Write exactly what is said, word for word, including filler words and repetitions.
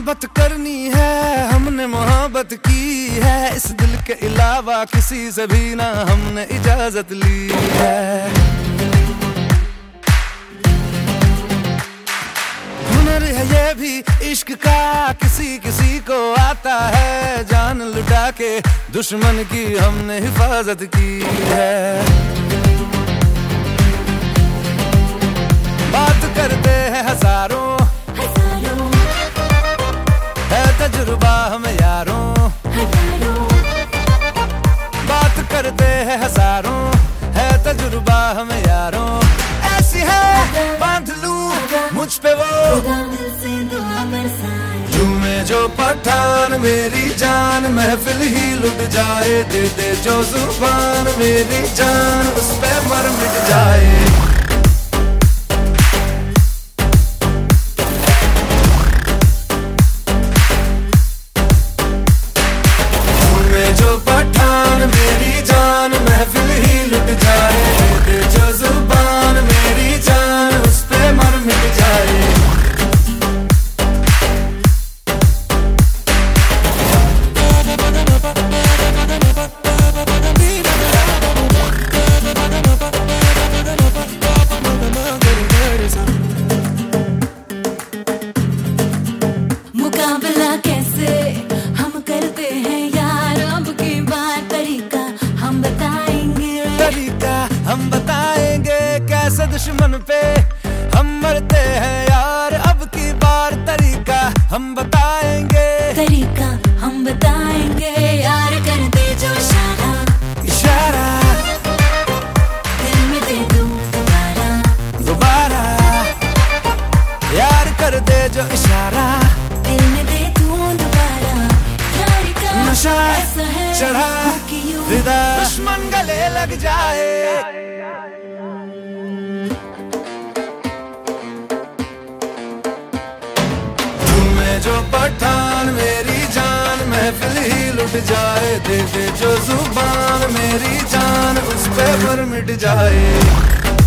मोहब्बत करनी है, हमने मोहब्बत की है, इस दिल के अलावा किसी से भी ना हमने इजाजत ली है। हुनर है ये भी इश्क का, किसी किसी को आता है, जान लुटा के दुश्मन की हमने हिफाजत की है। बात करते हैं हजारों, है तजुर्बा हमें यारों, बात करते हैं हजारों, है तजुर्बा हमें यारों। ऐसी है बांध लूं मुझ पे वो, झूमे जो पठान मेरी जान, महफिल ही लुट जाए, दे दे जो जुबान मेरी जान, उस पे मर मिट जाए। जो पठान मेरी जान, महफिल ही लुट जाए, दे जो जुबान मेरी जान, उस पे मर मिट जाए। मुकाबला कैसे हम करते हैं हम बताएंगे, कैसे दुश्मन पे हम मरते हैं यार, अब की बार तरीका हम बताएंगे, तरीका हम बताएंगे यार, कर दे जो इशारा, इशारा दिल में दे दूं दोबारा, दोबारा यार कर दे जो इशारा, दिल में दे दूं दोबारा। यार का नशा ऐसा है चढ़ा फिदा, दुश्मन गले लग जाए। जो पठान मेरी जान, महफिल ही लुट जाए, दे दे जो जुबान मेरी जान, उस पे मर मिट जाए।